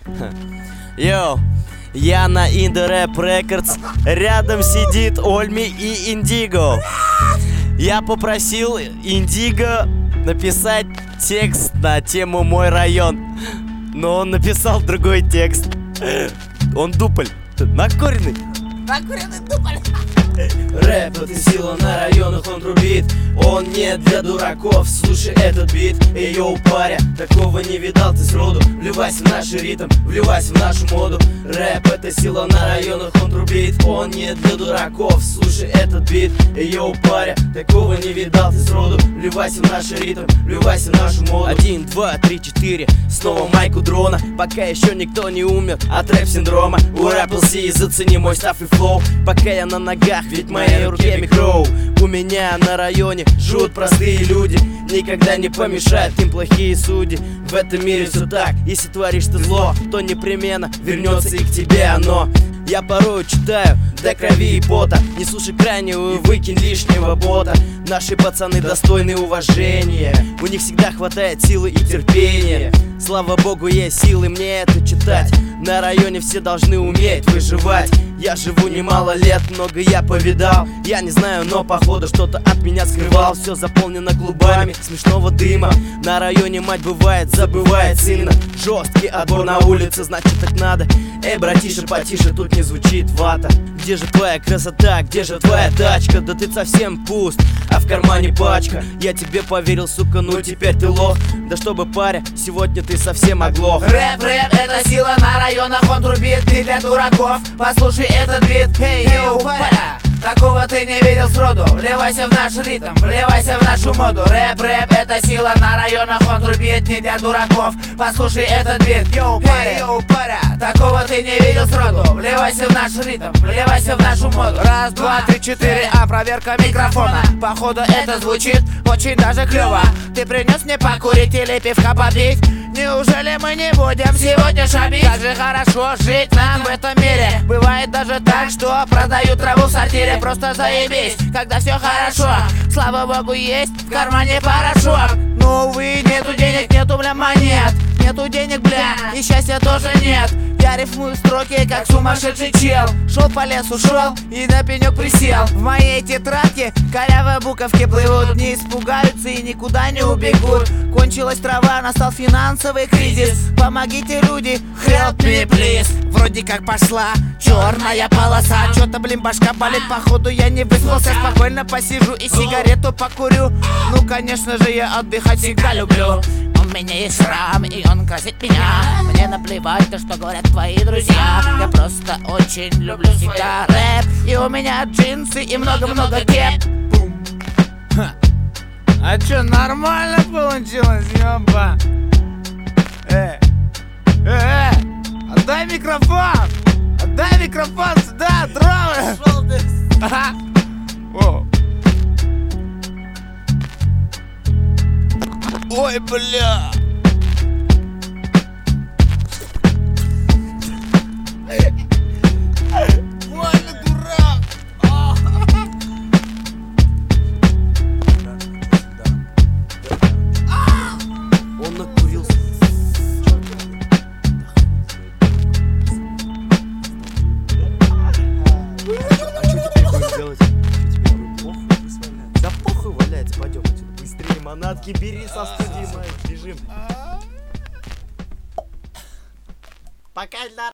Йоу, я на Indie Rap Records. Рядом сидит Ольми и Индиго. Я попросил Индиго написать текст на тему «Мой район», но он написал другой текст. Он дупль, накуренный. Накуренный дупль. Рэп — это сила, на районах он трубит. Он не для дураков, слушай этот бит. Эй, йоу, паря, такого не видал ты сроду. Вливайся в наш ритм, вливайся в нашу моду. Рэп — это сила, на районах он трубит. Он не для дураков, слушай этот бит. Эй, йоу, паря, такого не видал ты сроду. Вливайся в наш ритм, вливайся в нашу моду. 1, 2, 3, 4, снова майк у дрона. Пока еще никто не умер от рэп-синдрома. У рэп LC, зацени мой став и флоу. Пока я на ногах, ведь в моей руке микро. У меня на районе живут простые люди. Никогда не помешают им плохие судьи. В этом мире все так, если творишь ты зло, то непременно вернется и к тебе оно. Я порой читаю до крови и пота. Не слушай крайнего, выкинь лишнего бота. Наши пацаны достойны уважения. У них всегда хватает силы и терпения. Слава богу, есть силы мне это читать. На районе все должны уметь выживать. Я живу немало лет, много я повидал. Я не знаю, но походу что-то от меня скрывал. Все заполнено клубами смешного дыма. На районе мать бывает, забывает сына. Жесткий отбор на улице, значит так надо. Эй, братиша, потише, тут не звучит вата. Где же твоя красота, где же твоя тачка? Да ты совсем пуст, а в кармане пачка. Я тебе поверил, сука, ну теперь ты лох. Да чтобы, паря, сегодня ты совсем оглох. Рэп, это сила, на районах он трубит. Не для дураков, послушай этот бит. Эй, йоу, паря, такого ты не видел сроду. Вливайся в наш ритм, вливайся в нашу моду. Рэп, это сила, на районах он трубит. Не для дураков, послушай этот бит. Йоу, паря, такого ты не видел сроду. Вливайся в наш ритм, вливайся в нашу моду. Раз, два, три, четыре, проверка микрофона. Походу это звучит очень даже клево. Ты принес мне покурить или пивка попить? Неужели мы не будем сегодня шабить? Как же хорошо жить нам в этом мире. Бывает даже так, что продают траву в сортире. Просто заебись, когда все хорошо. Слава богу, есть в кармане порошок. Но, увы, нету денег, нету, бля, монет. Нету денег, бля, и счастья тоже нет. Я рифмую строки, как сумасшедший чел. Шел по лесу, шел и на пенек присел. В моей тетрадке корявые буковки плывут. Не испугаются и никуда не убегут. Кончилась трава, настал финансовый кризис. Помогите, люди, help me please. Вроде как пошла черная полоса. Чё-то, блин, башка болит, походу я не выспался. Спокойно посижу и сигарету покурю. Ну, конечно же, я отдыхать всегда люблю. У меня есть шрам, и он красит меня. Мне наплевать то, что говорят твои друзья. Я просто очень люблю всегда рэп. И у меня джинсы и много-много кеп. А чё, нормально получилось, ёба? Отдай микрофон! Отдай микрофон сюда, травы! Ой, бля! Больно, дурак! Он накурился. А что теперь будем делать? Что теперь будем похуй? Да похуй валяется, пойдем отсюда. Быстрее, манатки, бери со студии, мы бежим. Пока,